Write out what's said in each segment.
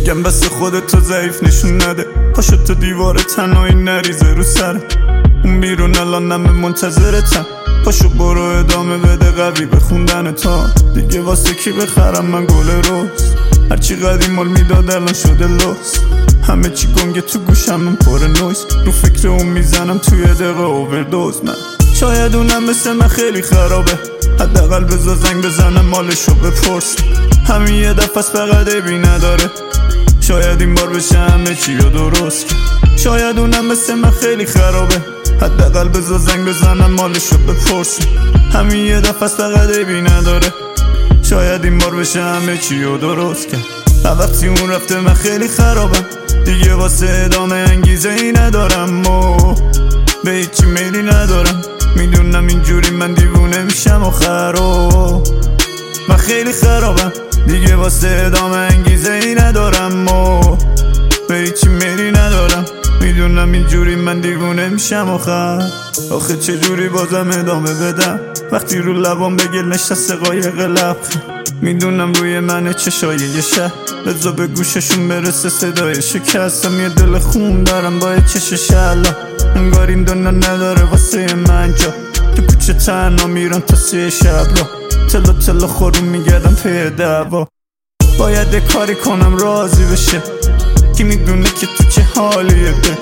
میگم بس خودتو ضعیف نشون نده، پاشو تو دیوار تنهایی نریزه رو سر اون بیرون، الان همه منتظرتن، پاشو برو ادامه بده قوی به خوندن تا دیگه واسه کی بخرم من گل روز، هرچی قدیم مال میداد الان شده لوس، همه چی گنگه تو گوشم من پر نویز، رو فکر اون میزنم توی دقیقه اووردوز. من شاید اونم مثل من خیلی خرابه، حداقل بذار زنگ بزنم مالشو بپرس، همین یه دفعه فقط عیبی نداره، شاید این بار بشه همه چی رو درست. شاید اونم مثل من خیلی خرابه، حداقل بذار زنگ بزنم مالشو بپرس، همین یه دفعه فقط عیبی نداره، شاید این بار بشه همه چی رو درست کرد. وقتی اون رفته من خیلی خرابم، دیگه واسه ادامه انگیزه ای ندارم و به هیچی میلی ندارم، میدونم اینجوری من دیوونه میشم و خراب، من خیلی خرابم، دیگه واسه ادامه انگیزه ای ندارم و به هیچی میلی ندارم، میدونم اینجوری من دیوونه میشم و خراب. آخه چجوری بازم ادامه بدم وقتی رو لبام به گل نشسته قایق لبخند، میدونم روی من چشای یه شهر، بذار به گوششون برسه صدای شکستم، یه دل خون دارم با چش شلا، انگار این دنیا نداره واسه من جا، تو کوچه تنها میرم تا 3 شب را، تلا تلا خورون میگردم پی دعوا، باید کاری کنم راضی بشه، کی میدونه که تو چه حالیه ده،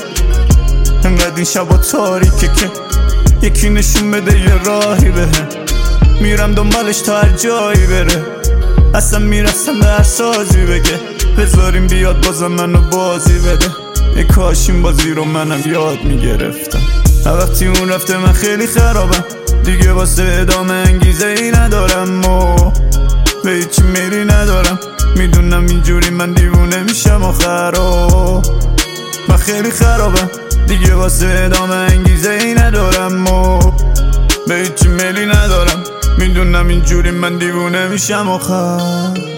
انقدر این شبا تاریکه که یکی نشون بده یه راهی بهم، میرم دنبالش تا هر جایی بره، اصلا میرسم به هر سازی بگه، بذاریم بیاد بازم منو بازی بده، ای کاش این بازی رو منم یاد میگرفتم. وقتی اون رفته من خیلی خرابم، دیگه واسه ادامه انگیزه ای ندارم و به هیچی میلی ندارم، میدونم اینجوری من دیوونه میشم و خراب، من خیلی خرابم، دیگه واسه ادامه انگیزه ای ندارم و به هیچی میلی ندارم، میدونم اینجوری من دیوونه میشم و خراب.